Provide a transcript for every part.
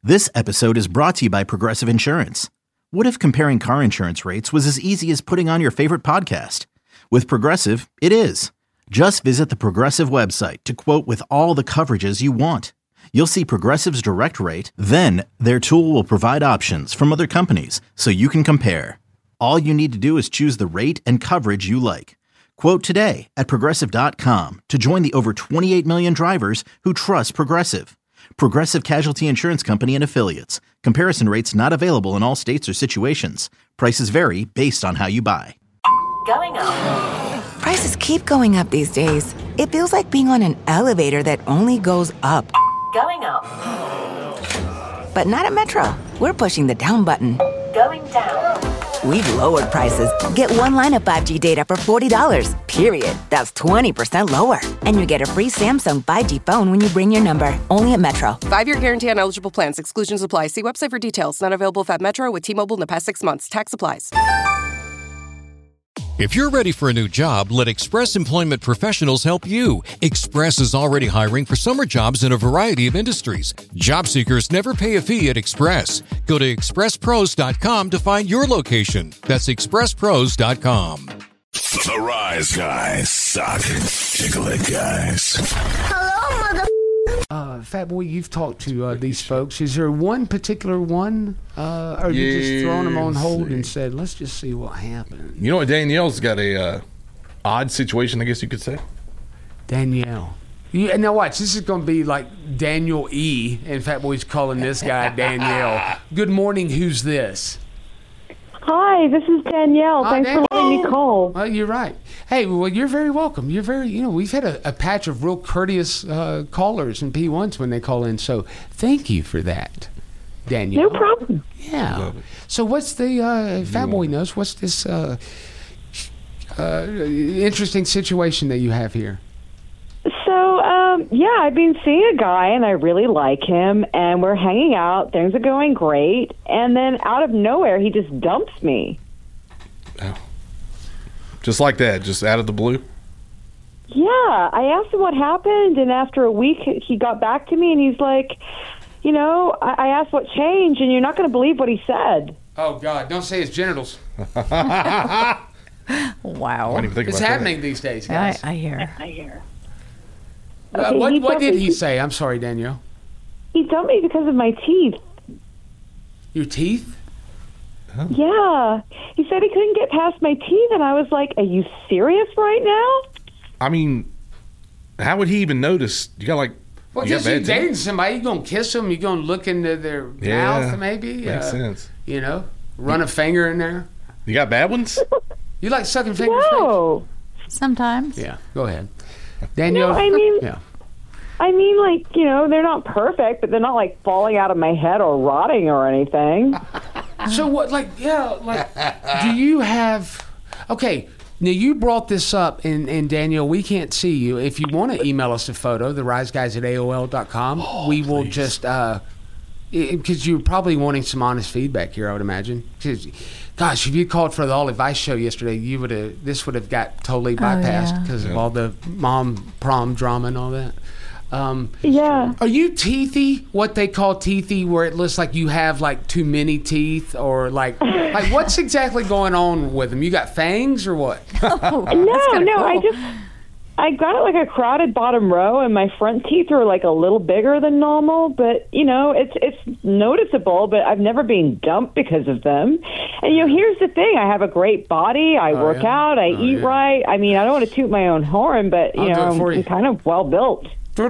This episode is brought to you by Progressive Insurance. What if comparing car insurance rates was as easy as putting on your favorite podcast? With Progressive, it is. Just visit the Progressive website to quote with all the coverages you want. You'll see Progressive's direct rate, then their tool will provide options from other companies so you can compare. All you need to do is choose the rate and coverage you like. Quote today at Progressive.com to join the over 28 million drivers who trust Progressive. Progressive Casualty Insurance Company and Affiliates. Comparison rates not available in all states or situations. Prices vary based on how you buy. Going up. Prices keep going up these days. It feels like being on an elevator that only goes up. Going up. But not at Metro. We're pushing the down button. Going down. We've lowered prices. Get one line of 5G data for $40, period. That's 20% lower. And you get a free Samsung 5G phone when you bring your number. Only at Metro. 5-year guarantee on eligible plans. Exclusions apply. See website for details. Not available at Metro with T-Mobile in the past 6 months. Tax applies. If you're ready for a new job, let Express Employment Professionals help you. Express is already hiring for summer jobs in a variety of industries. Job seekers never pay a fee at Express. Go to expresspros.com to find your location. That's expresspros.com. The Rise Guys suck. Chick-a-lick guys. Hello, mother. Fat Boy, you've talked to these folks. Is there one particular one? Or you just throwing them on hold and said, let's just see what happens? You know what? Danielle's got a odd situation, I guess you could say. Danielle. Now watch, this is going to be like Daniel E. And Fat Boy's calling this guy Danielle. Good morning, who's this? Hi, this is Danielle. Thanks for letting me call. Well, you're right. Hey, well, you're very welcome. You're very, we've had a patch of real courteous callers and P1s when they call in, so thank you for that, Danielle. No problem. Yeah. So what's the, Fat Boy knows, what's this interesting situation that you have here? So, I've been seeing a guy, and I really like him, and we're hanging out. Things are going great, and then out of nowhere, he just dumps me. Oh. Just like that, just out of the blue? Yeah, I asked him what happened, and after a week, he got back to me, and he's like, I asked what changed, and you're not going to believe what he said. Oh, God, don't say his genitals. Wow. It's happening these days, guys. I hear. Okay, what did he say? I'm sorry, Danielle. He dumped me because of my teeth. Your teeth? Oh. Yeah. He said he couldn't get past my teeth, and I was like, are you serious right now? I mean, how would he even notice? You got Well, just you dating somebody, you going to kiss them, you going to look into their mouth, maybe? Makes sense. Run a finger in there. You got bad ones? You like sucking fingers? No. Sometimes. Yeah, go ahead. Danielle? No, I mean, they're not perfect, but they're not, falling out of my head or rotting or anything. So what, do you have... Okay, now you brought this up, and Danielle, we can't see you. If you want to email us a photo, theriseguys@AOL.com, we will just... Because you're probably wanting some honest feedback here, I would imagine. Gosh, if you called for the All Advice show yesterday, this would have got totally bypassed because of all the mom prom drama and all that. Yeah. Are you teethy? What they call teethy, where it looks like you have too many teeth, or like what's exactly going on with them? You got fangs or what? No, cool. I got a crowded bottom row, and my front teeth are a little bigger than normal, but it's noticeable, but I've never been dumped because of them. And here's the thing, I have a great body, I work out, I eat right. I mean, I don't want to toot my own horn, but I'm kind of well built.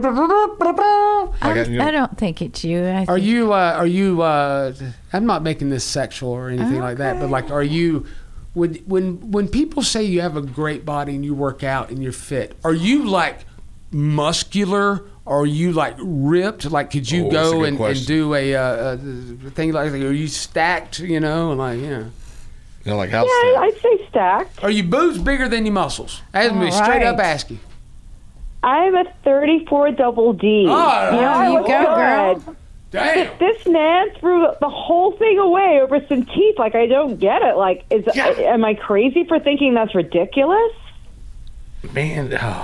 I don't think it's you. Are you I'm not making this sexual or anything like that, but are you when people say you have a great body and you work out and you're fit, are you muscular? Or are you ripped? Could you go and do a thing are you stacked? How Yeah, stacked? I'd say stacked. Are you boobs bigger than your muscles? That's me straight up asking. I'm a 34 double D. Oh, you go, girl. Damn. This man threw the whole thing away over some teeth. I don't get it. Am I crazy for thinking that's ridiculous? Man,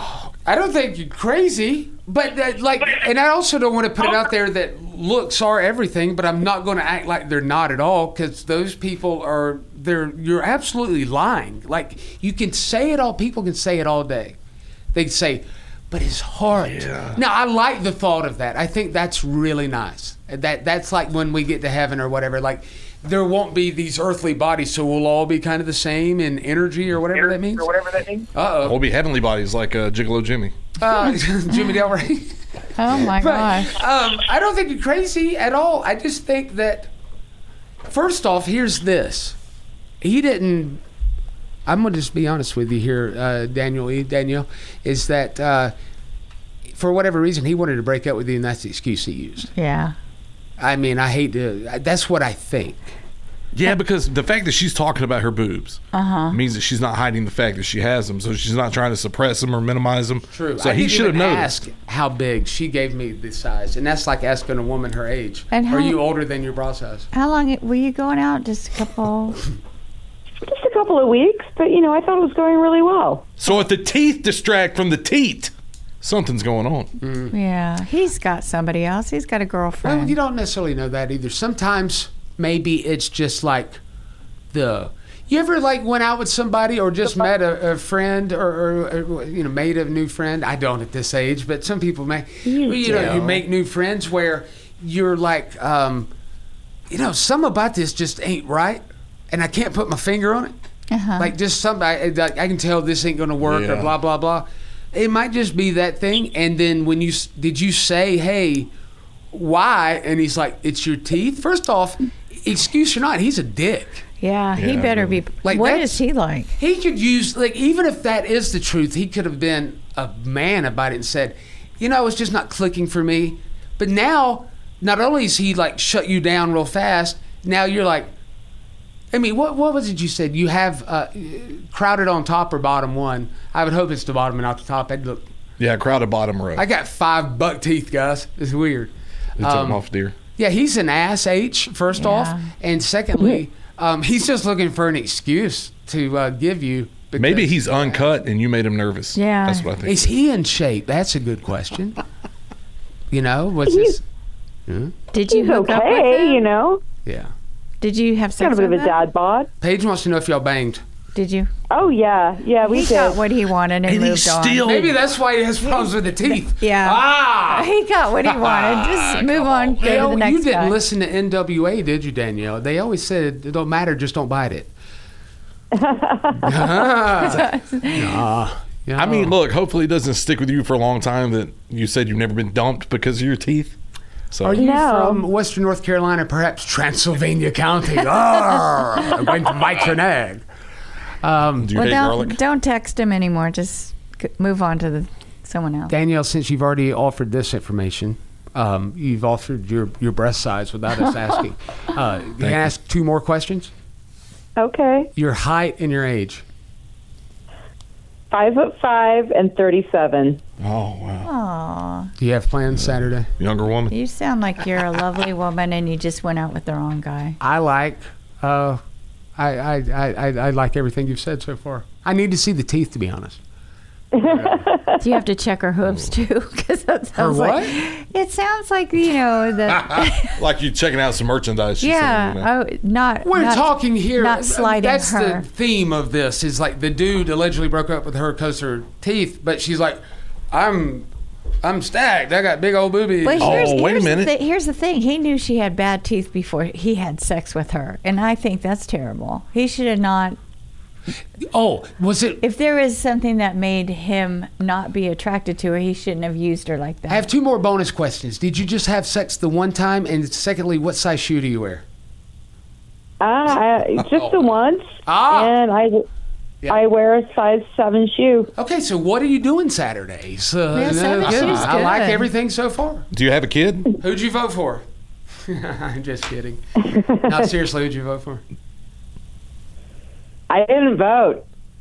I don't think you're crazy, but and I also don't want to put it out there that looks are everything, but I'm not going to act like they're not at all, because those people you're absolutely lying. Like, you can say it all, people can say it all day. They can say, but his heart. Yeah. Now, I like the thought of that. I think that's really nice. That's like when we get to heaven or whatever, like, there won't be these earthly bodies, so we'll all be kind of the same in energy or whatever that means. Uh-oh. We'll be heavenly bodies like Gigolo Jimmy. Jimmy Del Rey. Oh, my gosh. I don't think you're crazy at all. I just think that, first off, here's this. He didn't... I'm going to just be honest with you here, Danielle, is that for whatever reason, he wanted to break up with you, and that's the excuse he used. Yeah. I mean, I hate to... That's what I think. Yeah, because the fact that she's talking about her boobs means that she's not hiding the fact that she has them, so she's not trying to suppress them or minimize them. True. So he should have noticed. Ask how big. She gave me the size, and that's like asking a woman her age. And Are you older than your bra size? How long were you going out? Just a couple... Just a couple of weeks, but, I thought it was going really well. So if the teeth distract from the teat, something's going on. Yeah, he's got somebody else. He's got a girlfriend. Well, you don't necessarily know that either. Sometimes maybe it's just like you ever like went out with somebody or just met a friend or made a new friend? I don't at this age, but some people may. You make new friends where you're like, something about this just ain't right, and I can't put my finger on it. Like just something I can tell this ain't going to work or blah blah blah. It might just be that thing. And then when did you say, hey, why? And he's like, it's your teeth. First off, excuse or not, he's a dick. Yeah, he better be. Like, what is he like? He could use, like, even if that is the truth, he could have been a man about it and said, it's just not clicking for me. But now, not only is he like shut you down real fast, now you're like, I mean, what was it you said? You have crowded on top or bottom one. I would hope it's the bottom and not the top. That'd look. Yeah, crowded bottom row. I got 5 buck teeth, guys. It's weird. They took them off, dear. Yeah, he's an ass H, first off. And secondly, he's just looking for an excuse to give you. Maybe he's uncut and you made him nervous. Yeah. That's what I think. Is he in shape? That's a good question. What's this? Did you hook up with him? Yeah. Did you have sex Kind of a with bit of a him? dad bod. Paige wants to know if y'all banged. Did you? Oh, yeah. Yeah, we He did. got what he wanted and moved on. Maybe that's why he has problems with the teeth. Yeah. He got what he wanted. Just move on. Go to the next You didn't guy. listen to NWA, did you, Danielle? They always said it don't matter, just don't bite it. I mean, look, hopefully it doesn't stick with you for a long time that you said you've never been dumped because of your teeth. So. Are you from Western North Carolina, perhaps Transylvania County? I'm going to bite your neck. Do you hate garlic? Don't text him anymore. Just move on to someone else. Danielle, since you've already offered this information, you've offered your breast size without us asking. Can I ask 2 more questions? Okay. Your height and your age. 5'5" and 37. Oh, wow. Aw. Do you have plans Saturday? Younger woman? You sound like you're a lovely woman and you just went out with the wrong guy. I like I like everything you've said so far. I need to see the teeth, to be honest. Do you have to check her hooves too? Because that sounds what? like it sounds like the Like you checking out some merchandise. yeah. We're talking here. Not sliding That's her. the theme of this. Is like the dude allegedly broke up with her because her teeth, but she's like, I'm stacked. I got big old boobies. But wait a minute. Here's the thing. He knew she had bad teeth before he had sex with her, and I think that's terrible. He should have not. Oh, was it? If there was something that made him not be attracted to her, he shouldn't have used her like that. I have 2 more bonus questions. Did you just have sex the one time? And secondly, what size shoe do you wear? Just the once. And I wear a size 7 shoe. Okay, so what are you doing Saturdays? 7 shoes, I like good. everything so far. Do you have a kid? Who'd you vote for? I'm just kidding. No, seriously, who'd you vote for? I didn't vote.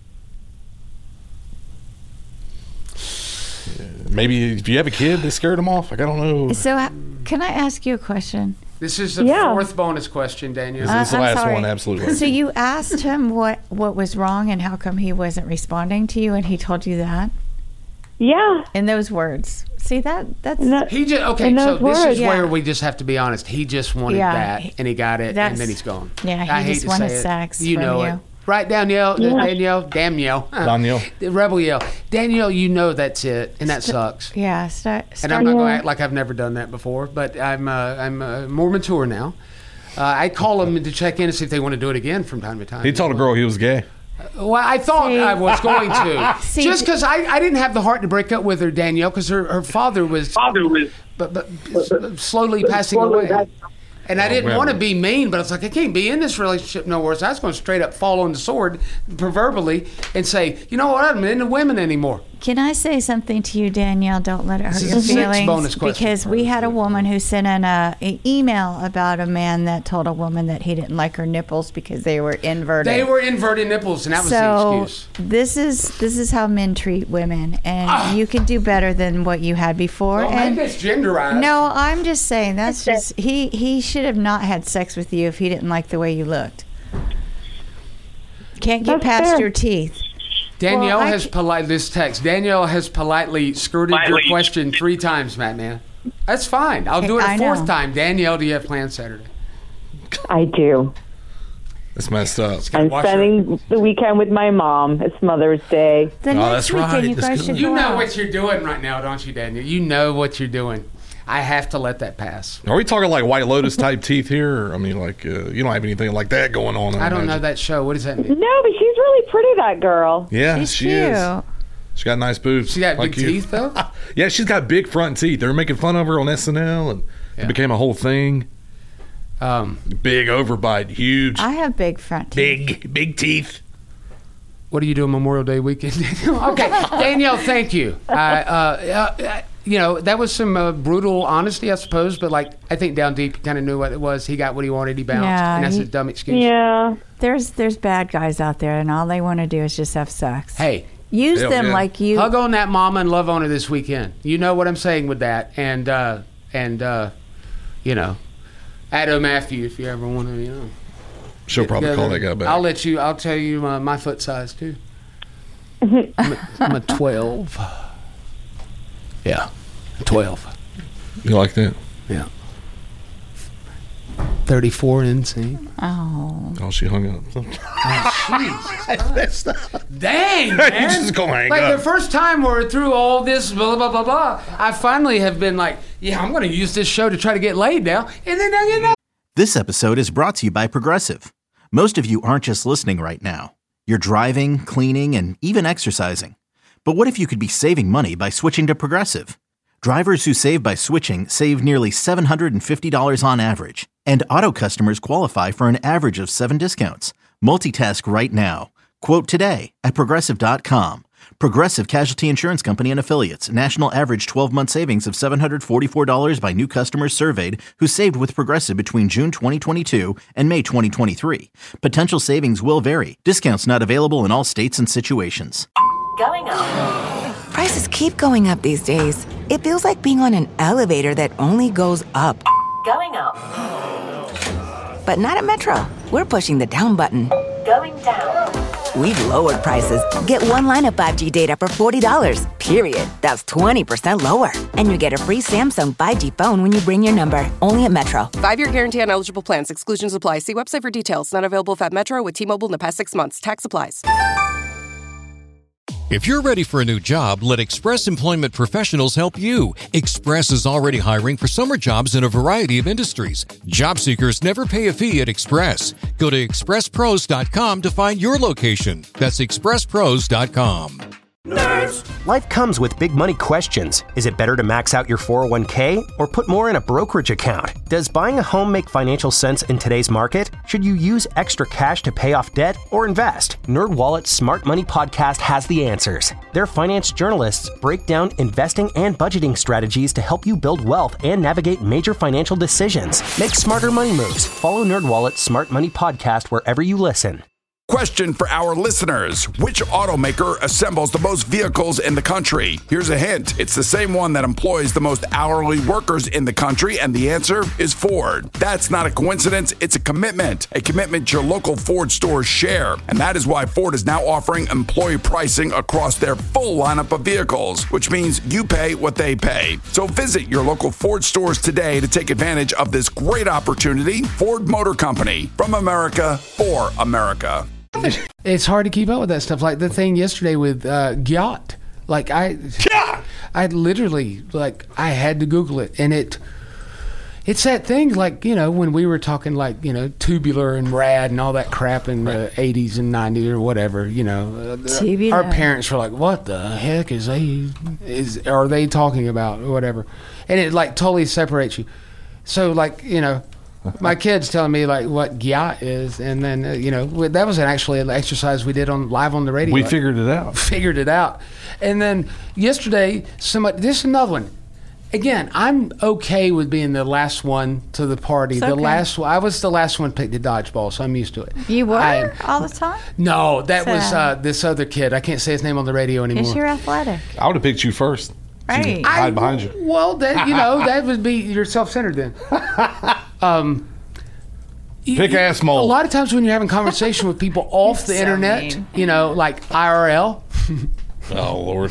Maybe if you have a kid, they scared them off. Like, I don't know. So, can I ask you a question? This is the 4th bonus question, Danielle. This is the I'm last sorry. one, absolutely. So you asked him what was wrong and how come he wasn't responding to you, and he told you that? Yeah. In those words. See, that's... He just... Okay, in so those this is words. where we just have to be honest. He just wanted that, and he got it, and That's- then he's gone. yeah, he I hate just to wanted say it. sex You from know you. it. Right, Danielle? Danielle? Danielle. Danielle. Rebel yell. Danielle, you know that's it, and that sucks. Yeah, And I'm not going to act like I've never done that before, but I'm more mature now. I call them to check in and see if they want to do it again from time to time. He told a girl he was gay. Well, I thought I was going to. See, just because I didn't have the heart to break up with her, Danielle, because her father was but slowly passing away. And I didn't want to be mean, but it's like, I can't be in this relationship no more. So I was going to straight up fall on the sword, proverbially, and say, you know what, I'm not into women anymore. Can I say something to you, Danielle? Don't let it hurt This your is a sex feelings. bonus question. Because we had a woman who sent in an email about a man that told a woman that he didn't like her nipples because they were inverted. They were inverted nipples, and that was the excuse. This is how men treat women, and you can do better than what you had before. Don't and make this genderized. no, I'm just saying that's just he should have not had sex with you if he didn't like the way you looked. Can't get That's past fair. your teeth. Danielle Well, has Danielle has politely skirted your question 3 times, Matt, man. That's fine. I'll do it a I 4th know. time. Danielle, do you have plans Saturday? I do. That's messed up. I'm spending the weekend with my mom. It's Mother's Day. The next that's weekend, right. you That's guys good. should You go know out. what you're doing right now, don't you, Daniel? You know what you're doing. I have to let that pass. Are we talking like White Lotus type teeth here? Or, I mean, like, you don't have anything like that going on. I don't know imagine. that show. What does that mean? No, but she's really pretty, that girl. Yeah, She's she cute. is. She got nice boobs. She got like big you. teeth, though? Yeah, she's got big front teeth. They were making fun of her on SNL, and it became a whole thing. Big overbite, huge, I have big front teeth. big teeth. What do you do on Memorial Day weekend? Okay, Danielle, thank you. You know, that was some brutal honesty, I suppose, but like I think down deep, you kind of knew what it was. He got what he wanted, he bounced, Yeah, and that's a dumb excuse. Yeah. There's bad guys out there, and all they want to do is just have sex. Hey, Use Hell them yeah. like you. hug on that mama and love on her this weekend. You know what I'm saying with that, and you know, Adam after you if you ever want to, you know. She'll probably call that guy back. I'll tell you my foot size too. I'm a 12. Yeah, 12. You like that? Yeah. 34 inseam. Oh, She hung up. Dang, man. You just gonna hang like up. the first time we're through all this blah blah blah blah, I finally have been like, yeah, I'm going to use this show to try to get laid now, and then you know. This episode is brought to you by Progressive. Most of you aren't just listening right now. You're driving, cleaning, and even exercising. But what if you could be saving money by switching to Progressive? Drivers who save by switching save nearly $750 on average. And auto customers qualify for an average of 7 discounts. Multitask right now. Quote today at Progressive.com. Progressive Casualty Insurance Company and Affiliates. National average 12-month savings of $744 by new customers surveyed who saved with Progressive between June 2022 and May 2023. Potential savings will vary. Discounts not available in all states and situations. Going up. Prices keep going up these days. It feels like being on an elevator that only goes up. Going up. But not at Metro. We're pushing the down button. Going down. We've lowered prices. Get one line of 5G data for $40, period. That's 20% lower. And you get a free Samsung 5G phone when you bring your number. Only at Metro. 5-year guarantee on eligible plans. Exclusions apply. See website for details. Not available if at Metro with T-Mobile in the past 6 months. Tax applies. If you're ready for a new job, let Express Employment Professionals help you. Express is already hiring for summer jobs in a variety of industries. Job seekers never pay a fee at Express. Go to expresspros.com to find your location. That's expresspros.com. Life comes with big money questions. Is it better to max out your 401k or put more in a brokerage account? Does buying a home make financial sense in today's market? Should you use extra cash to pay off debt or invest? NerdWallet's Smart Money Podcast has the answers. Their finance journalists break down investing and budgeting strategies to help you build wealth and navigate major financial decisions. Make smarter money moves. Follow NerdWallet's Smart Money Podcast wherever you listen. Question for our listeners. Which automaker assembles the most vehicles in the country? Here's a hint. It's the same one that employs the most hourly workers in the country, and the answer is Ford. That's not a coincidence. It's a commitment your local Ford stores share. And that is why Ford is now offering employee pricing across their full lineup of vehicles, which means you pay what they pay. So visit your local Ford stores today to take advantage of this great opportunity. Ford Motor Company, from America for America. It's hard to keep up with that stuff. Like the thing yesterday with Gyat. Like I literally, like, I had to Google it, and it's that thing, like, you know, when we were talking, like, you know, tubular and rad and all that crap in the 80s and 90s or whatever, you know, our parents were like, what the heck are they talking about or whatever, and it like totally separates you. So, like, you know, my kids telling me like what Gyat is, and then you know, that was actually an exercise we did live on the radio. We figured it out. And then yesterday, this is another one. Again, I'm okay with being the last one to the party. I was the last one picked the dodgeball, so I'm used to it. You were all the time? No, that was this other kid. I can't say his name on the radio anymore. Because you're athletic. I would have picked you first. Right. Hide behind you. Well, that, you know, that would be, you're self-centered then. Pick ass mold. A lot of times when you're having conversation with people off the internet, you know, like IRL. Oh, Lord.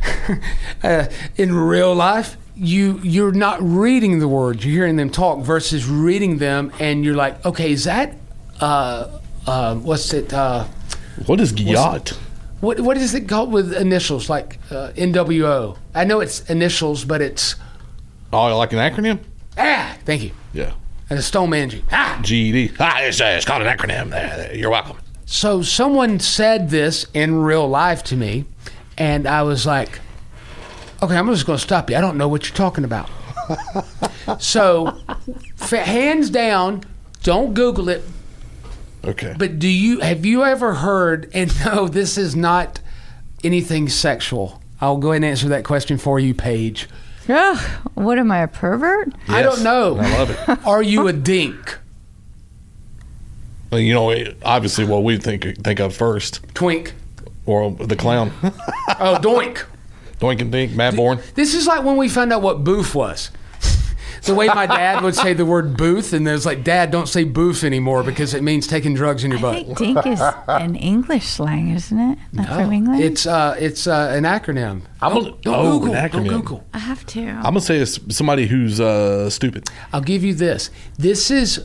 In real life, you're not reading the words. You're hearing them talk versus reading them, and you're like, okay, is that, what's it? What is Gyat? What is it called with initials, like NWO? I know it's initials, but it's... Oh, like an acronym? Thank you. Yeah. And a Stone Manji. GED. It's called an acronym. You're welcome. So someone said this in real life to me, and I was like, okay, I'm just going to stop you. I don't know what you're talking about. So, hands down, don't Google it. Okay. But have you ever heard, and no, this is not anything sexual. I'll go ahead and answer that question for you, Paige. What am I, a pervert? Yes, I don't know. I love it. Are you a dink? Well, you know, obviously what we think of first. Twink. Or the clown. Oh, doink. Doink and Dink, Matt Bourne. This is like when we found out what booth was. The way my dad would say the word booth, and there's like, Dad, don't say booth anymore because it means taking drugs in your butt. I think dink is an English slang, isn't it? Not from England? It's an acronym. Don't Google. An acronym. Don't Google. I have to. I'm going to say it's somebody who's stupid. I'll give you this. This is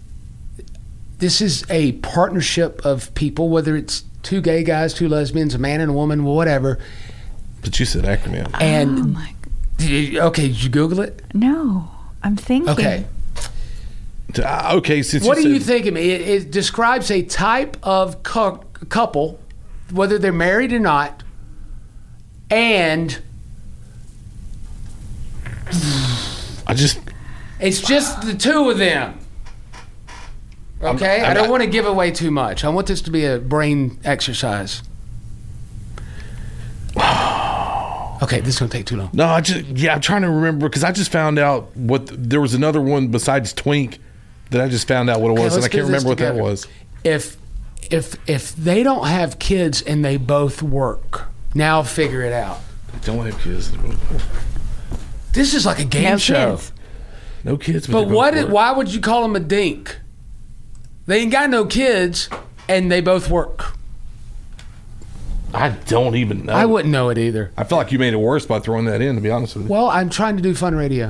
a partnership of people, whether it's two gay guys, two lesbians, a man and a woman, whatever. But you said acronym. And okay, did you Google it? No, I'm thinking. Okay. Okay, since what do you think of me? It describes a type of couple, whether they're married or not, and it's just the two of them. Okay, I don't want to give away too much. I want this to be a brain exercise. Okay, this is going to take too long. No, I'm trying to remember because I just found out there was another one besides Twink that I just found out what it was, and I can't remember what that was. If they don't have kids and they both work, now figure it out. They don't have kids. This is like a game show. No kids. But why would you call them a dink? They ain't got no kids, and they both work. I don't even know. I wouldn't know it either. I feel like you made it worse by throwing that in, to be honest with you. Well, I'm trying to do fun radio.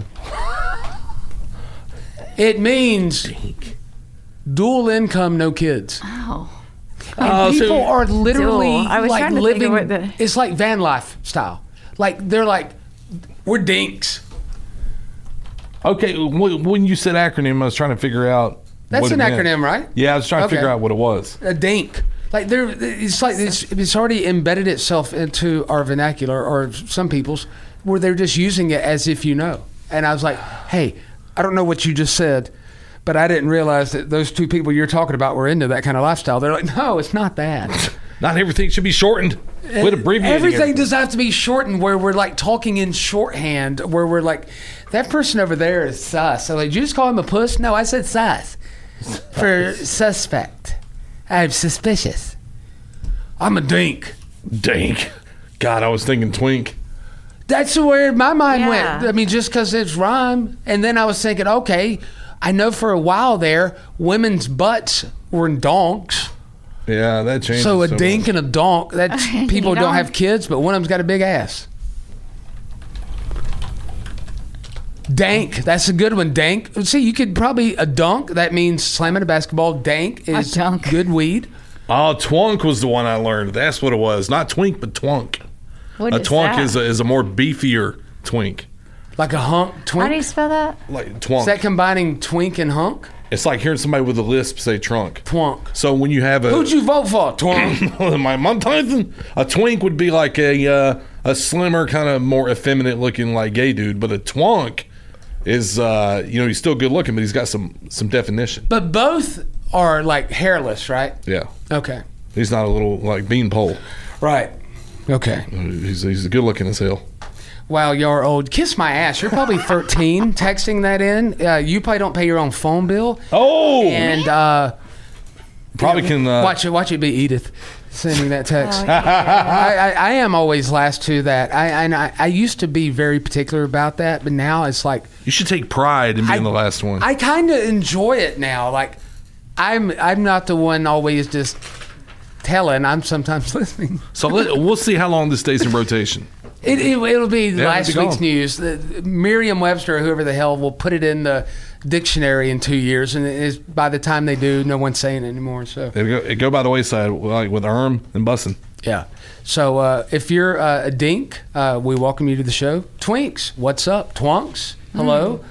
It means dual income, no kids. Oh. And people are literally like living. It's like van life style. Like they're like, we're dinks. Okay, when you said acronym, I was trying to figure out. That's an acronym, right? Yeah, I was trying to figure out what it was. A dink. Like it's like it's already embedded itself into our vernacular, or some people's, where they're just using it as if you know. And I was like, hey, I don't know what you just said, but I didn't realize that those two people you're talking about were into that kind of lifestyle. They're like, no, it's not that. Not everything should be shortened. Quit abbreviating. Everything does have to be shortened, where we're like talking in shorthand, where we're like, that person over there is sus. So like, did you just call him a puss? No, I said sus for suspect. I'm suspicious. I'm a dink. Dink. God, I was thinking twink. That's where my mind went. I mean, just because it's rhyme. And then I was thinking, okay, I know for a while there, women's butts were in donks. Yeah, that changed. So a dink and a donk, that's people don't have kids, but one of them's got a big ass. Dank, that's a good one. Dank. See, you could probably, a dunk, that means slamming a basketball. Dank is good weed. Oh, twunk was the one I learned. That's what it was. Not twink, but twunk. What a is twunk that? is a more beefier twink. Like a hunk twink? How do you spell that? Like twunk. Is that combining twink and hunk? It's like hearing somebody with a lisp say trunk. Twunk. So when you have a... Who'd you vote for? Twunk. My mom Tyson. A twink would be like a slimmer, kind of more effeminate looking like gay dude, but a twunk is, he's still good looking, but he's got some definition. But both are like hairless, right? Yeah. Okay. He's not a little like beanpole. Right. Okay. He's good looking as hell. Wow, you're old. Kiss my ass. You're probably 13 texting that in. You probably don't pay your own phone bill. Oh! And probably can... watch it be Edith sending that text. I am always last to that. I used to be very particular about that, but now it's like... You should take pride in being the last one. I kind of enjoy it now. Like, I'm not the one always just telling. I'm sometimes listening. So we'll see how long this stays in rotation. It'll be last week's news. Merriam-Webster or whoever the hell will put it in the dictionary in 2 years, and by the time they do, no one's saying it anymore. So it go by the wayside, like with Erm and Bussin'. Yeah. So if you're a dink, we welcome you to the show. Twinks, what's up? Twonks, hello.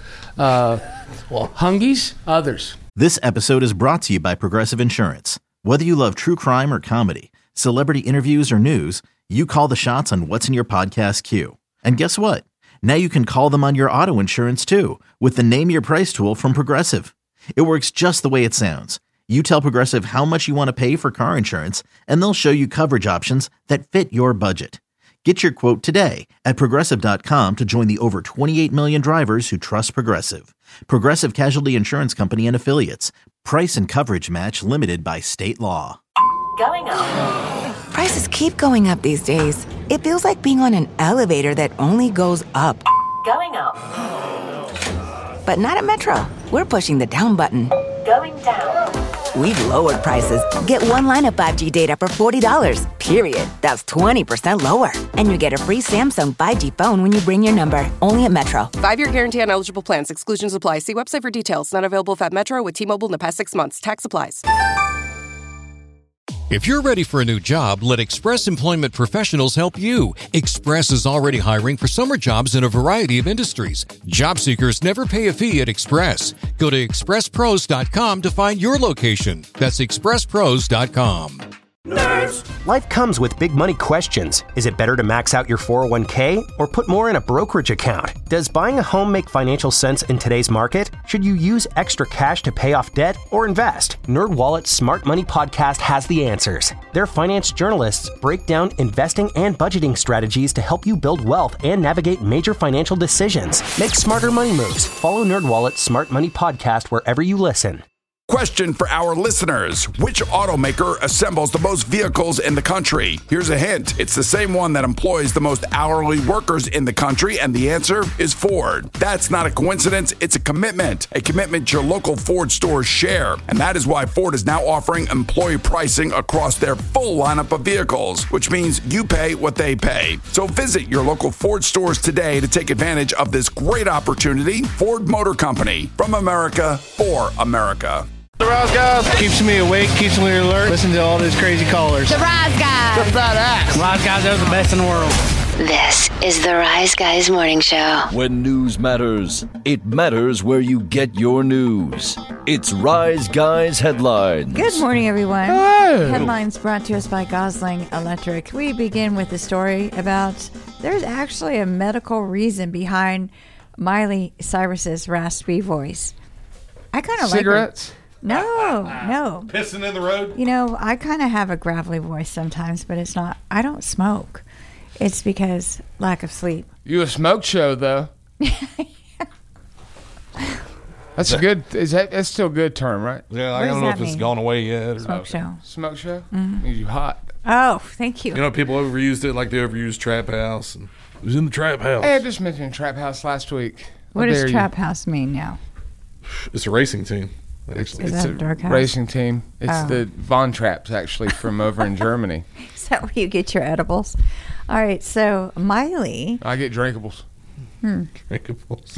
Hungies, others. This episode is brought to you by Progressive Insurance. Whether you love true crime or comedy, celebrity interviews or news, you call the shots on what's in your podcast queue. And guess what? Now you can call them on your auto insurance too with the Name Your Price tool from Progressive. It works just the way it sounds. You tell Progressive how much you want to pay for car insurance, and they'll show you coverage options that fit your budget. Get your quote today at Progressive.com to join the over 28 million drivers who trust Progressive. Progressive Casualty Insurance Company and Affiliates. Price and coverage match limited by state law. Going up. Prices keep going up these days. It feels like being on an elevator that only goes up. Going up. But not at Metro. We're pushing the down button. Going down. We've lowered prices. Get one line of 5G data for $40, period. That's 20% lower. And you get a free Samsung 5G phone when you bring your number. Only at Metro. 5-year guarantee on eligible plans. Exclusions apply. See website for details. Not available at Metro with T-Mobile in the past 6 months. Tax applies. If you're ready for a new job, let Express Employment Professionals help you. Express is already hiring for summer jobs in a variety of industries. Job seekers never pay a fee at Express. Go to expresspros.com to find your location. That's expresspros.com. Life comes with big money questions. Is it better to max out your 401k or put more in a brokerage account? Does buying a home make financial sense in today's market? Should you use extra cash to pay off debt or invest? NerdWallet's Smart Money Podcast has the answers. Their finance journalists break down investing and budgeting strategies to help you build wealth and navigate major financial decisions. Make smarter money moves. Follow NerdWallet's Smart Money Podcast wherever you listen. Question for our listeners. Which automaker assembles the most vehicles in the country? Here's a hint. It's the same one that employs the most hourly workers in the country, and the answer is Ford. That's not a coincidence. It's a commitment your local Ford stores share. And that is why Ford is now offering employee pricing across their full lineup of vehicles, which means you pay what they pay. So visit your local Ford stores today to take advantage of this great opportunity. Ford Motor Company, from America, for America. The Rise Guys keeps me awake, keeps me alert. Listen to all these crazy callers. The Rise Guys. The badass. Rise Guys are the best in the world. This is the Rise Guys Morning Show. When news matters, it matters where you get your news. It's Rise Guys Headlines. Good morning, everyone. Hello. Headlines brought to us by Gosling Electric. We begin with a story about there's actually a medical reason behind Miley Cyrus's raspy voice. I kind of like cigarettes. No. Pissing in the road? You know, I kind of have a gravelly voice sometimes, but it's not. I don't smoke. It's because lack of sleep. You a smoke show, though. That's a good. That's still a good term, right? Yeah, I don't know if it's gone away yet. Smoke show. Smoke show. Mhm. Means you hot. Oh, thank you. You know, people overused it like they overused Trap House. And it was in the Trap House. Hey, I just mentioned Trap House last week. What does Trap House mean now? It's a racing team. Actually, Is it's that a Dark House? racing team. It's Oh. the Von Traps, actually, from over in Germany. Is that where you get your edibles? All right, so Miley. I get drinkables. Drinkables.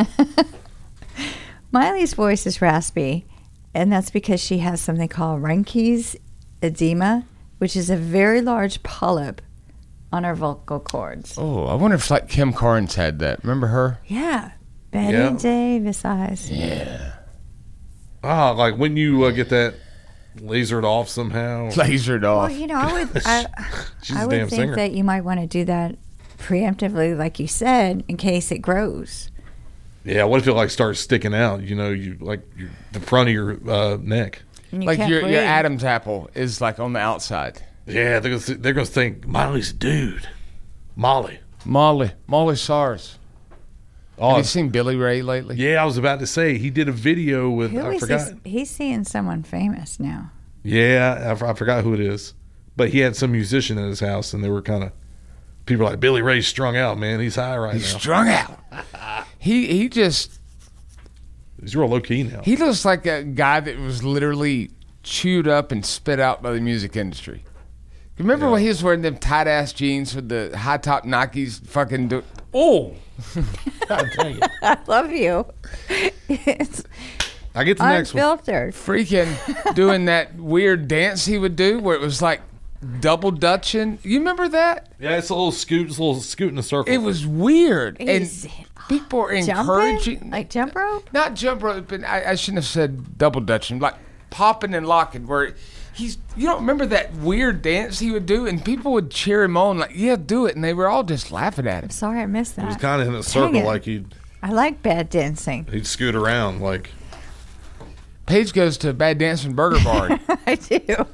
Miley's voice is raspy, and that's because she has something called Reinke's edema, which is a very large polyp on her vocal cords. Oh, I wonder if like Kim Carnes had that. Remember her? Yeah. Betty Yeah. Davis eyes. Yeah. Like when you get that lasered off somehow. Lasered off. Well, you know, I would, She's I a would damn think singer. that you might want to do that preemptively, like you said, in case it grows. Yeah, what if it like starts sticking out? You know, the front of your neck. And you Like can't your breathe. Adam's apple is like on the outside. Yeah, they're gonna think Miley's a dude. Molly Cyrus. Oh, Have you seen Billy Ray lately? Yeah, I was about to say he did a video with. Who I is forgot. this? He's seeing someone famous now. Yeah, I forgot who it is, but he had some musician at his house, and they were kind of people were like Billy Ray's strung out, man. He's high right He's now. strung out. He just He's real low key now. he looks like a guy that was literally chewed up and spit out by the music industry. Remember when he was wearing them tight ass jeans with the high top Nikes? Fucking oh, God dang it. I love you. It's I get the next one. unfiltered. Freaking doing that weird dance he would do where it was like double dutching. You remember that? Yeah, it's a little scoot in a circle. It was weird. He's and people are jumping? encouraging. Like jump rope? Not jump rope, but I shouldn't have said double dutching. Like popping and locking where you don't remember that weird dance he would do, and people would cheer him on like, yeah, do it, and they were all just laughing at him. Sorry, I missed that. It was kind of in a Dang circle, it. like I like bad dancing. he'd scoot around, like. Paige goes to Bad Dancing Burger Bar. I do.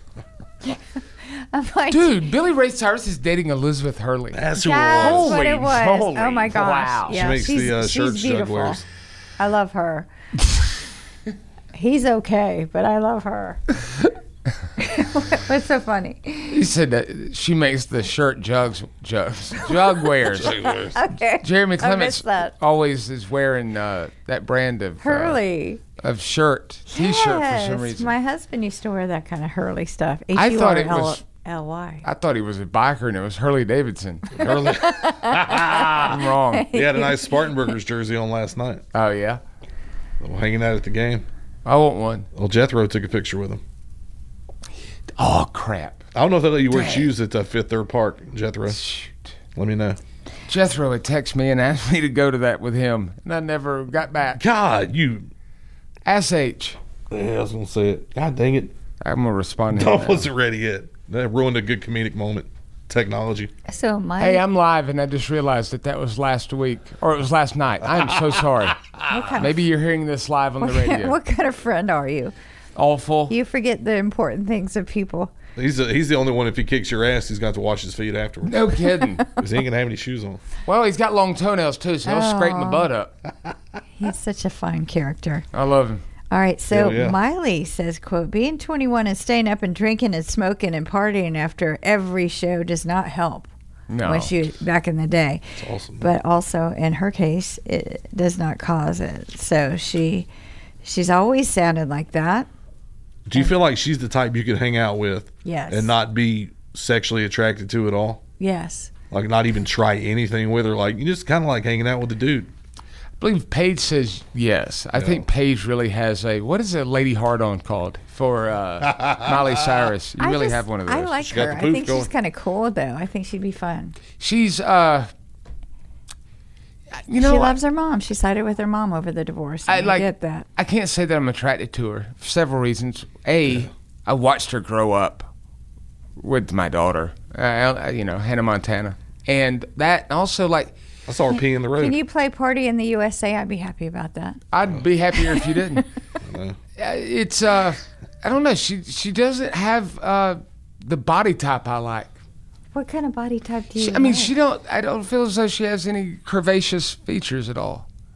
I'm like, Dude, Billy Ray Cyrus is dating Elizabeth Hurley. That's who that's it was. what it was. Holy Oh my gosh. wow. Yeah, She makes the she's shirts Doug beautiful. wears. I love her. He's okay, but I love her. What's so funny? He said that she makes the shirt jug wears. Okay. Jeremy I Clements missed that. always is wearing that brand of Hurley. T-shirt for some reason. My husband used to wear that kind of Hurley stuff. I thought it was H-U-R-L-Y. I thought he was a biker and it was Hurley Davidson. Hurley. I'm wrong. He had a nice Spartanburgers jersey on last night. Oh yeah, Hanging out at the game. I want one. Well, Jethro took a picture with him. Oh crap! I don't know if they let you wear Dang. shoes at Fifth Third Park, Jethro. Shoot. Let me know. Jethro had texted me and asked me to go to that with him, and I never got back. God, you. SH. Yeah, I was going to say it. God dang it. I'm gonna respond to him. I wasn't ready yet. That ruined a good comedic moment. Technology. So my Hey, I'm live, and I just realized that was last week, or it was last night. I'm so sorry. what kind Maybe you're hearing this live on the radio. what kind of friend are you? Awful. You forget the important things of people. He's the only one, if he kicks your ass, he's got to wash his feet afterwards. No kidding. Because he ain't going to have any shoes on. Well, he's got long toenails too, so he'll scrape my butt up. He's such a fine character. I love him. All right, so Yeah. Miley says, quote, being 21 and staying up and drinking and smoking and partying after every show does not help. No. When she back in the day. It's awesome. But also, in her case, it does not cause it. So she's always sounded like that. Do you feel like she's the type you could hang out with Yes. and not be sexually attracted to at all? Yes. Like not even try anything with her? Like you just kind of like hanging out with the dude. I believe Paige says yes. I think Paige really has what is a lady hard-on called for Miley Cyrus? You really have one of those. I like She got her. the I poof think going. she's kind of cool, though. I think she'd be fun. She's She loves her mom. She sided with her mom over the divorce. I get that. I can't say that I'm attracted to her for several reasons. I watched her grow up with my daughter, Hannah Montana, and that also like I saw her pee in the road. Can you play Party in the USA? I'd be happy about that. I'd be happier if you didn't. It's I don't know. She doesn't have the body type I like. What kind of body type do you I mean, like? I don't feel as though she has any curvaceous features at all.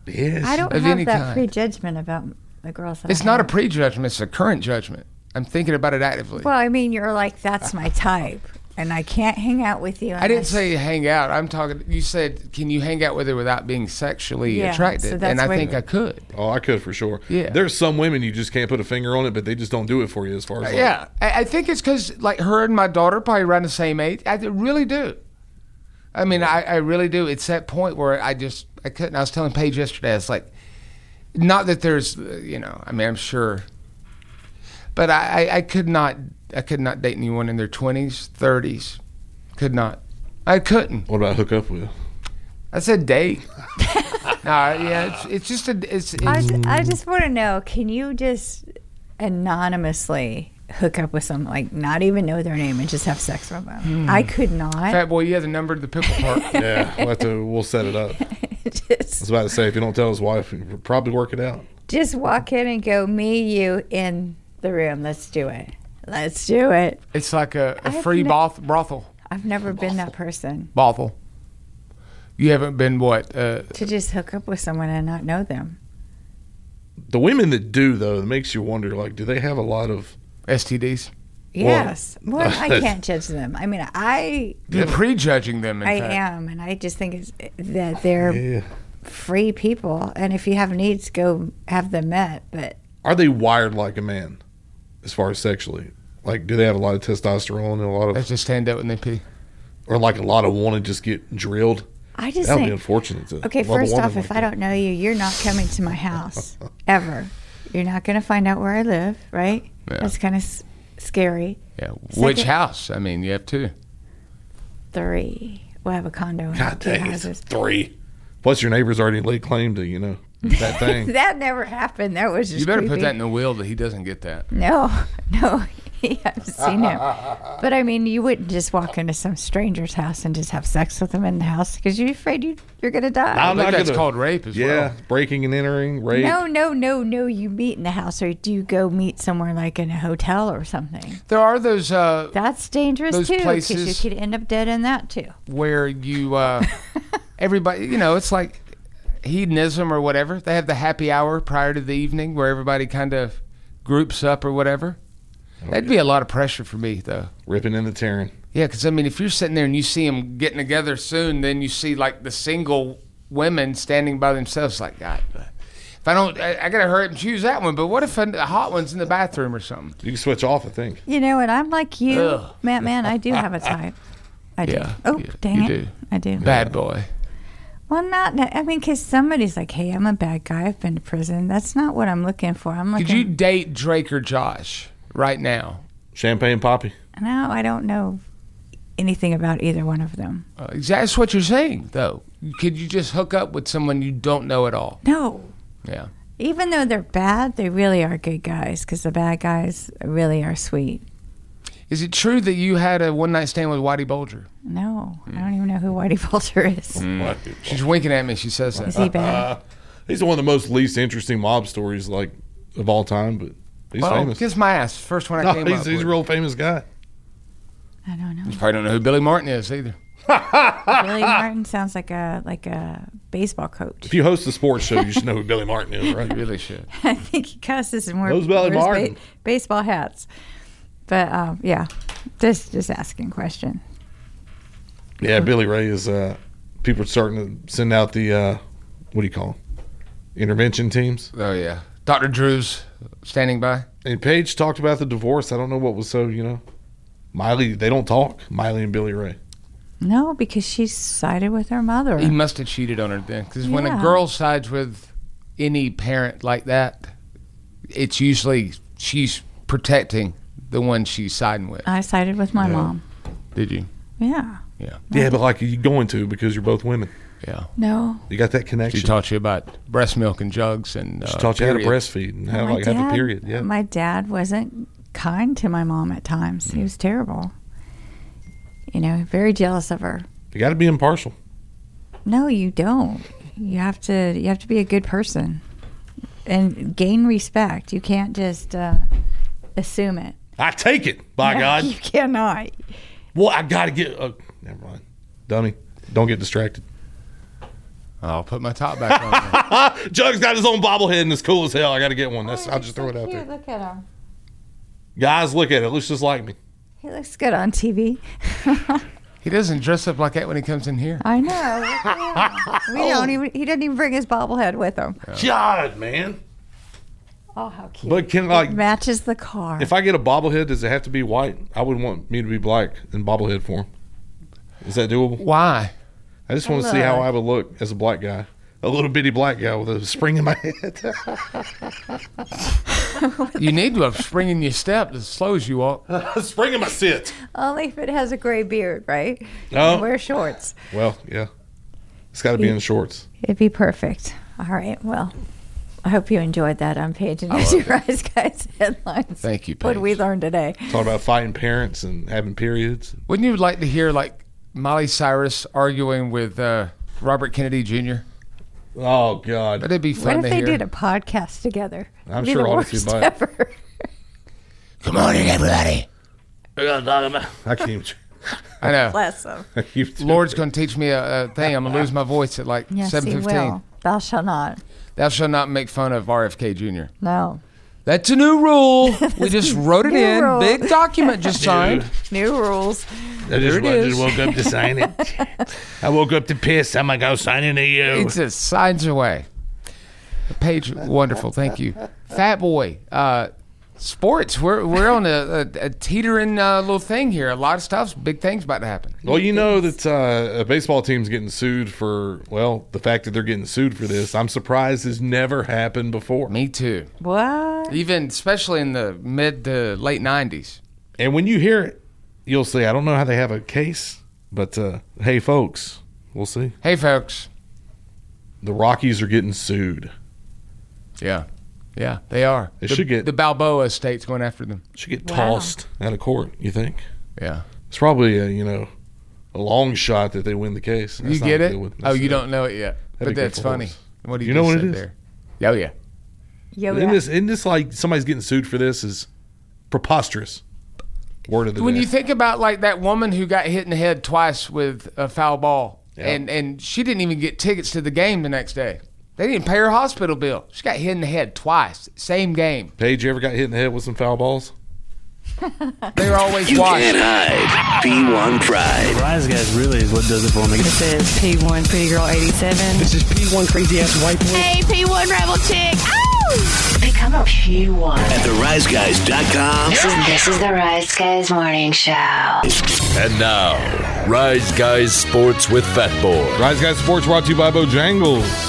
Yes. I don't of have any that kind. prejudgment about the girls. That It's I not a have. prejudgment. It's a current judgment. I'm thinking about it actively. Well, I mean, you're like, that's my type, and I can't hang out with you. I didn't unless- say hang out. I'm talking. You said, can you hang out with her without being sexually Yeah, attracted? so that's And I where- think I could. Oh, I could for sure. Yeah. There's some women you just can't put a finger on it, but they just don't do it for you as far as like, Yeah, I think it's because like her and my daughter probably around the same age. I really do. I mean, I really do. It's that point where I couldn't. I was telling Paige yesterday. It's like, not that there's, I mean, I'm sure, but I could not date anyone in their 20s, 30s. Could not. I couldn't. What about hook up with? I said date. No, yeah, it's just it's. I just want to know, can you just anonymously hook up with someone, like not even know their name and just have sex with them? I could not. Fat boy, you have the number to the pickle park. Yeah, we'll set it up. I was about to say, if you don't tell his wife, he'll probably work it out. Just walk in and go, me, you, in the room. Let's do it. Let's do it. It's like a I've free brothel. I've never been that person. Brothel. You haven't been what? To just hook up with someone and not know them. The women that do, though, it makes you wonder, like, do they have a lot of STDs? Yes. Well, I can't judge them. I mean, You're prejudging them, in I fact. am, and I just think that they're free people, and if you have needs, go have them met. But are they wired like a man as far as sexually? Like, do they have a lot of testosterone and a lot of... They just stand up when they pee. Or like a lot of want to just get drilled? I just that would think, be unfortunate. To okay, love a first woman off, like if I that. don't know you, you're not coming to my house, ever. You're not going to find out where I live, right? Yeah. That's kind of scary. Yeah. Second- Which house? I mean, you have two. 3. We'll have a condo and God 2 dang, it's houses. 3. Plus, your neighbor's already laid claim to, that thing. That never happened. That was just You better put creepy. that in the will that he doesn't get that. No, I've seen him. But I mean, you wouldn't just walk into some stranger's house and just have sex with them in the house because you're afraid you're going to die. I'm not that's gonna- called rape as Yeah, well. breaking and entering, rape. No. You meet in the house, or do you go meet somewhere like in a hotel or something? There are those That's dangerous those too, because you places- could end up dead in that too. where you, everybody, it's like hedonism or whatever. They have the happy hour prior to the evening where everybody kind of groups up or whatever. That'd be a lot of pressure for me, though. Ripping and the tearing. Yeah, because, I mean, if you're sitting there and you see them getting together soon, then you see, like, the single women standing by themselves, like, God, if I don't, I got to hurry up and choose that one. But what if the hot one's in the bathroom or something? You can switch off, I think. You know, and I'm like you, Ugh. man. I do have a type. I do. Yeah, Oh, dang you it. do. I do. Bad boy. Well, I mean, because somebody's like, hey, I'm a bad guy. I've been to prison. That's not what I'm looking for. I'm looking. Could you date Drake or Josh right now? Champagne Poppy. No, I don't know anything about either one of them. That's what you're saying, though. Could you just hook up with someone you don't know at all? No. Yeah. Even though they're bad, they really are good guys because the bad guys really are sweet. Is it true that you had a one-night stand with Whitey Bulger? No, I don't even know who Whitey Bulger is. She's winking at me. She says that. Is he bad? He's one of the most least interesting mob stories of all time, but he's famous. Kiss my ass. First one I came up He's with. a real famous guy. I don't know. You probably don't know who Billy Martin is either. Billy Martin sounds like a baseball coach. If you host a sports show, you should know who Billy Martin is, right? You really should. I think he cusses and Who's Billy wears Martin? baseball hats. But yeah, just asking question. Yeah, Billy Ray is. People are starting to send out the what do you call them? Intervention teams. Oh yeah, Dr. Drew's standing by. And Paige talked about the divorce. I don't know what was so Miley. They don't talk. Miley and Billy Ray. No, because she sided with her mother. He must have cheated on her then, because when a Yeah. girl sides with any parent like that, it's usually she's protecting the one she's siding with. I sided with my mom. Did you? Yeah. Yeah. Yeah, but like you going to because you're both women. Yeah. No. You got that connection. She taught you about breast milk and jugs and. She taught you how to period. breastfeed and how My have a period. Yeah. My dad wasn't kind to my mom at times. He was terrible. Very jealous of her. You got to be impartial. No, you don't. You have to be a good person and gain respect. You can't just assume it. I take it, by No, God. You cannot. Well, I got to get. Never mind. Dummy. Don't get distracted. I'll put my top back on. Jug's got his own bobblehead and it's cool as hell. I got to get one. I'll just throw it out there. Look at him. Guys, look at it. It looks just like me. He looks good on TV. He doesn't dress up like that when he comes in here. I know. He didn't even bring his bobblehead with him. God, man. Oh, how cute. But It matches the car. if I get a bobblehead, does it have to be white? I would want me to be black and bobblehead for him. Is that doable? Why? I just want to see how I would look as a black guy. A little bitty black guy with a spring in my head. You need to have spring in your step that slows you walk. Spring in my sit. Only if it has a gray beard, right? Oh. And wear shorts. Well, yeah. It's got to be in shorts. It'd be perfect. All right. Well, I hope you enjoyed that on Paige and Easy Rise Guys headlines. Thank you, What Paige. did we learn today? Talking about fighting parents and having periods. Wouldn't you like to hear like Miley Cyrus arguing with Robert Kennedy Jr.? Oh, God. That'd be fun What if to they hear. did a podcast together? I'm It'd be sure the honestly worst might. ever. Good morning, everybody. I can't even. I know. Bless them. Lord's going to teach me a thing. I'm going to lose my voice at like Yes, he 7:15. will. Thou shalt not. Thou shalt not make fun of RFK Jr. No. That's a new rule. We just wrote it New in. rule. Big document just signed. New rules. I There it is. just woke up to sign it. I woke up to piss. I'm going to go sign it to you. It's just signs away. Paige, wonderful. Thank you. Fat Boy. Sports. We're on a teetering little thing here. A lot of stuff. Big things about to happen. Well, you know that a baseball team's getting sued for, well, the fact that they're getting sued for this, I'm surprised has never happened before. Me too. What? Even, especially in the mid to late 90s. And when you hear it, you'll see. I don't know how they have a case, but hey, folks, we'll see. Hey, folks. The Rockies are getting sued. Yeah. Yeah, they are. They should get the Balboa estate's going after them. Should get tossed out of court. You think? Yeah. It's probably a long shot that they win the case. You get it? Oh, you don't know it yet. That'd But be good that's for funny. us. What do You you know just what it said is? there? Oh yeah. Isn't this like somebody's getting sued for this is preposterous? Word of the When day. you think about like that woman who got hit in the head twice with a foul ball, Yeah. and she didn't even get tickets to the game the next day. They didn't pay her hospital bill. She got hit in the head twice, same game. Paige, you ever got hit in the head with some foul balls? They were always You washed. can't hide P1 Pride. Rise Guys really is what does it for me. This is P1 Pretty Girl 87. This is P1 Crazy Ass White Boy. Hey, P1 Rebel Chick. Ow! Become a P1. At theriseguys.com. This is the Rise Guys Morning Show. And now, Rise Guys Sports with Fat Boy. Rise Guys Sports brought to you by Bojangles.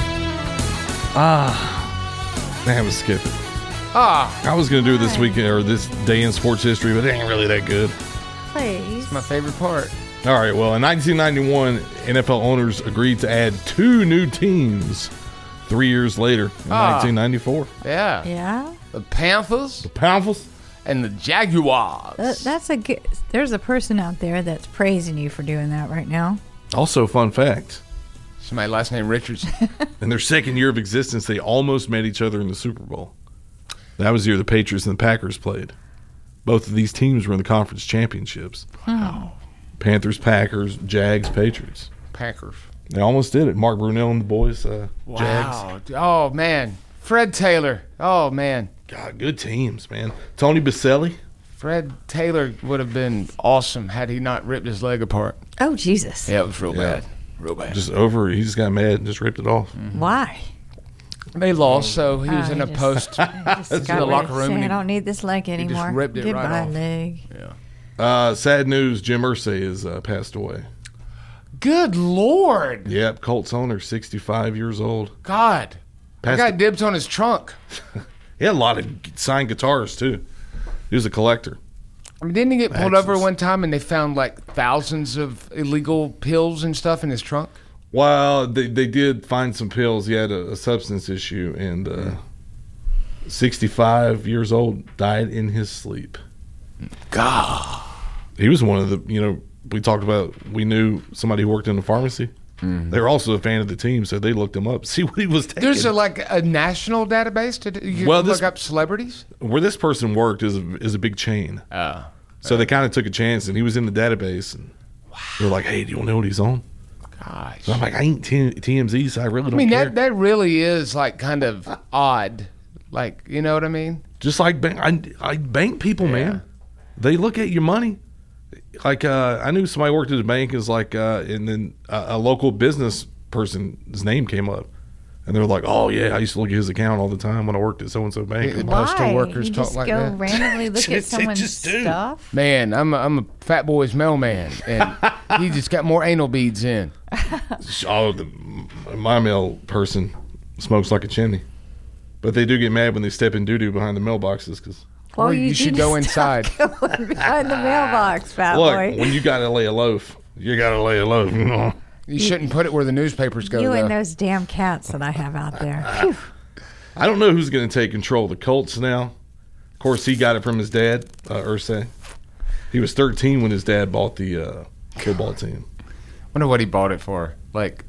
Man, I was skipping. I was going to do this weekend or this day in sports history, but it ain't really that good. Please. It's my favorite part. All right, well, in 1991, NFL owners agreed to add 2 new teams 3 years later in 1994. Yeah. Yeah. The Panthers. The Panthers. And the Jaguars. That's a good. There's a person out there that's praising you for doing that right now. Also, fun fact. My last name Richards. In their second year of existence, they almost met each other in the Super Bowl. That was the year the Patriots and the Packers played. Both of these teams were in the conference championships. Wow. Panthers, Packers, Jags, Patriots. Packers. They almost did it. Mark Brunell and the boys, Jags. Wow. Oh, man. Fred Taylor. Oh, man. God, good teams, man. Tony Baselli. Fred Taylor would have been awesome had he not ripped his leg apart. Oh, Jesus. Yeah, it was real bad. Real bad. Just over. He just got mad and just ripped it off. Why? They lost, so he was Oh, in he a just- post Just in got the rid locker of room. saying, and I don't need this leg he anymore. just ripped it Goodbye, right off. leg. Yeah. Sad news. Jim Irsay has passed away. Good Lord. Yep, Colts owner, 65 years old. God. I Passed got dibs on his trunk. He had a lot of signed guitars, too. He was a collector. I mean, didn't he get pulled over Axes. one time and they found like thousands of illegal pills and stuff in his trunk? Well, they did find some pills. He had a substance issue, and 65 years old, died in his sleep. God. He was one of the, we talked about, we knew somebody who worked in the pharmacy. They were also a fan of the team, so they looked him up, see what he was taking. There's a national database to you Well, can this- look up celebrities? Where this person worked is a big chain. Oh. So they kind of took a chance, and he was in the database, and they were like, hey, do you want to know what he's on? Gosh. So I'm like, I ain't TMZ, so I really don't I mean, care. that really is like kind of odd. Like, you know what I mean? Just like I bank people, man. They look at your money. Like I knew somebody worked at a bank is like, and then a local business person's name came up, and they were like, "Oh yeah, I used to look at his account all the time when I worked at so and so bank." The postal workers You talk just like go that. randomly look at someone's stuff. Man, I'm a fat boy's mailman, and he just got more anal beads in. Oh, my mail person smokes like a chimney, but they do get mad when they step in doo-doo behind the mailboxes because. Well, you should go inside. Going behind the mailbox, fat Look, boy. when you gotta lay a loaf, you gotta lay a loaf. You know. You shouldn't put it where the newspapers go. You though. and those damn cats that I have out there. Phew. I don't know who's going to take control of the Colts now. Of course, he got it from his dad, Irsay. He was 13 when his dad bought the football team. Wonder what he bought it for. Like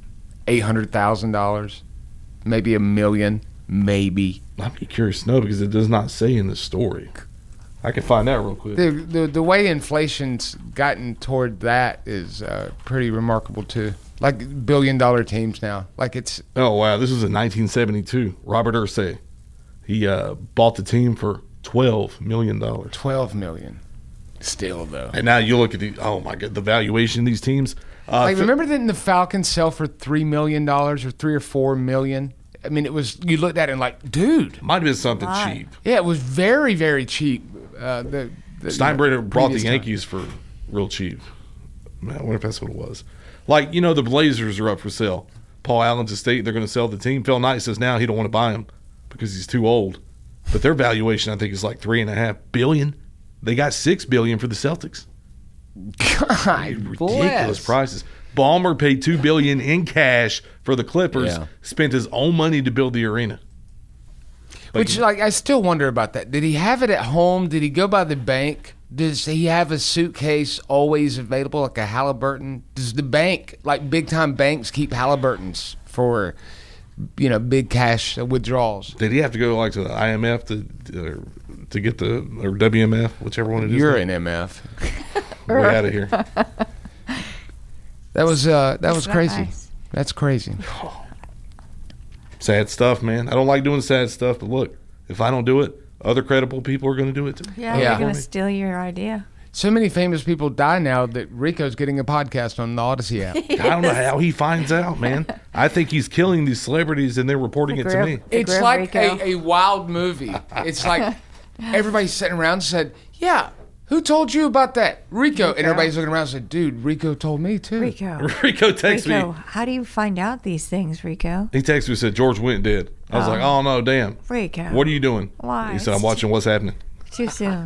$800,000, maybe $1 million, maybe. I'd be curious to know because it does not say in the story. I can find that real quick. The way inflation's gotten toward that is pretty remarkable too. Like $1 billion teams now. Like it's. Oh wow! This was in 1972. Robert Irsay, he bought the team for $12 million. $12 million. Still though. And now you look at oh my god, the valuation of these teams. Remember that the Falcons sell for $3 million or $3 or $4 million. I mean, it was. You looked at it and like, dude, might have been something cheap. Yeah, it was very, very cheap. Steinbrenner brought the Yankees for real cheap. Man, I wonder if that's what it was. Like, you know, the Blazers are up for sale. Paul Allen's estate, they're going to sell the team. Phil Knight says now he don't want to buy him because he's too old. But their valuation, I think, is like $3.5 billion. They got $6 billion for the Celtics. God, ridiculous prices. Ballmer paid $2 billion in cash for the Clippers. Yeah. Spent his own money to build the arena. Which, like, I still wonder about that. Did he have it at home? Did he go by the bank? Does he have a suitcase always available, like a Halliburton? Does the bank, like big-time banks, keep Halliburtons for, big cash withdrawals? Did he have to go, like, to the IMF to get or WMF, whichever one it is? You're an MF. Way out of here. That was crazy. Nice. That's crazy. Sad stuff, man. I don't like doing sad stuff, but look, if I don't do it, other credible people are going to do it too. Yeah, they're going to steal your idea. So many famous people die now that Rico's getting a podcast on the Odyssey app. I don't know how he finds out, man. I think he's killing these celebrities and they're reporting it to me. It's like a wild movie. It's like everybody's sitting around and said, yeah, who told you about that? Rico. And everybody's looking around and said, dude, Rico told me too. Rico texted me. How do you find out these things, Rico? He texted me and said, George Wendt dead. I was like, oh no, damn. Rico. What are you doing? Why? He said, I'm watching What's Happening. Too soon.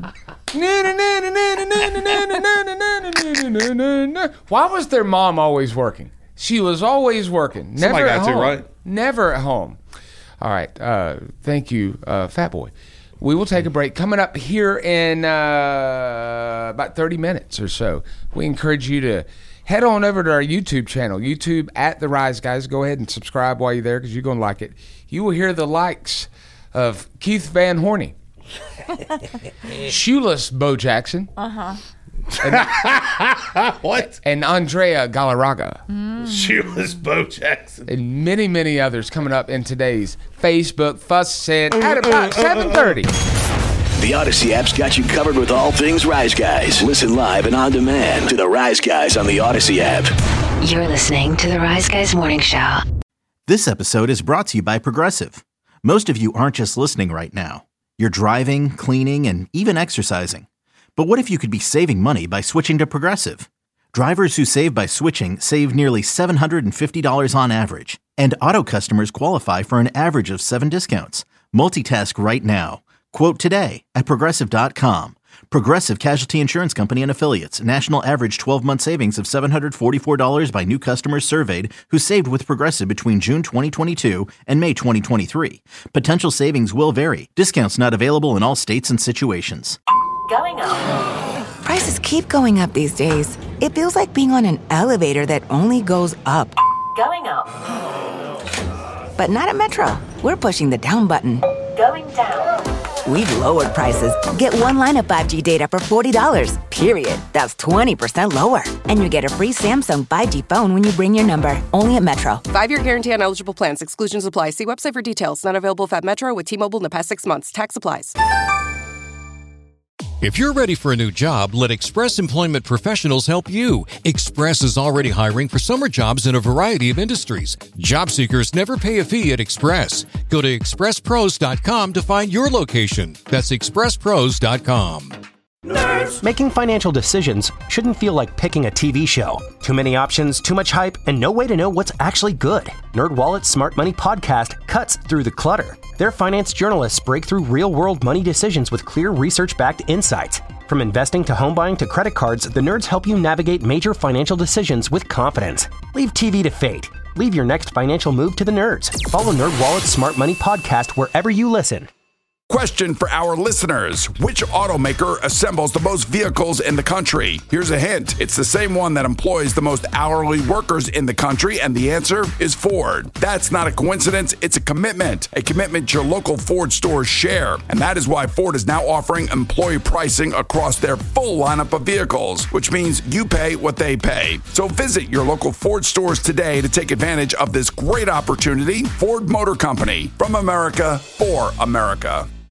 Why was their mom always working? She was always working. Never Somebody at got home. to, right? Never at home. All right. Thank you, Fat Boy. We will take a break. Coming up here in about 30 minutes or so, we encourage you to head on over to our YouTube channel, YouTube at The Rise Guys. Go ahead and subscribe while you're there because you're going to like it. You will hear the likes of Keith Van Horney, Shoeless Bo Jackson. What? And Andrea Galarraga. Shoeless Bo Jackson. And many, many others coming up in today's Facebook Fuss at about 7:30. The Odyssey app's got you covered with all things Rise Guys. Listen live and on demand to the Rise Guys on the Odyssey app. You're listening to the Rise Guys Morning Show. This episode is brought to you by Progressive. Most of you aren't just listening right now. You're driving, cleaning, and even exercising. But what if you could be saving money by switching to Progressive? Drivers who save by switching save nearly $750 on average. And auto customers qualify for an average of 7 discounts. Multitask right now. Quote today at Progressive.com. Progressive Casualty Insurance Company and Affiliates. National average 12-month savings of $744 by new customers surveyed who saved with Progressive between June 2022 and May 2023. Potential savings will vary. Discounts not available in all states and situations. Going up. Prices keep going up these days. It feels like being on an elevator that only goes up. Going up. But not at Metro. We're pushing the down button. Going down. We've lowered prices. Get one line of 5G data for $40, period. That's 20% lower. And you get a free Samsung 5G phone when you bring your number. Only at Metro. 5-year guarantee on eligible plans. Exclusions apply. See website for details. Not available at Metro with T-Mobile in the past 6 months. Tax applies. If you're ready for a new job, let Express Employment Professionals help you. Express is already hiring for summer jobs in a variety of industries. Job seekers never pay a fee at Express. Go to expresspros.com to find your location. That's expresspros.com. Nerds. Making financial decisions shouldn't feel like picking a TV show. Too many options, too much hype, and no way to know what's actually good. NerdWallet's Smart Money Podcast cuts through the clutter. Their finance journalists break through real-world money decisions with clear research-backed insights. From investing to home buying to credit cards, the nerds help you navigate major financial decisions with confidence. Leave TV to fate. Leave your next financial move to the nerds. Follow NerdWallet's Smart Money Podcast wherever you listen. Question for our listeners. Which automaker assembles the most vehicles in the country? Here's a hint. It's the same one that employs the most hourly workers in the country, and the answer is Ford. That's not a coincidence. It's a commitment your local Ford stores share. And that is why Ford is now offering employee pricing across their full lineup of vehicles, which means you pay what they pay. So visit your local Ford stores today to take advantage of this great opportunity. Ford Motor Company, from America, for America.